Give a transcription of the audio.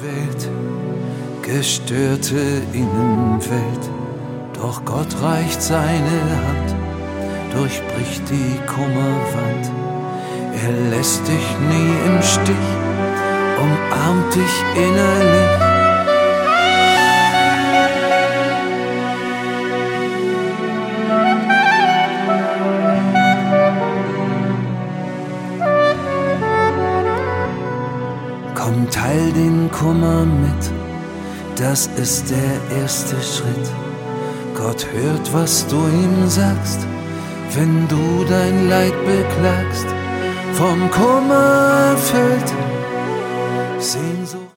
quält, gestörte Innenwelt. Doch Gott reicht seine Hand, durchbricht die Kummerwand. Er lässt dich nie im Stich, umarmt dich innerlich. Komm, teil den Kummer mit, das ist der erste Schritt. Gott hört, was du ihm sagst, wenn du dein Leid beklagst. Vom Kummer erfüllt, Sehnsucht.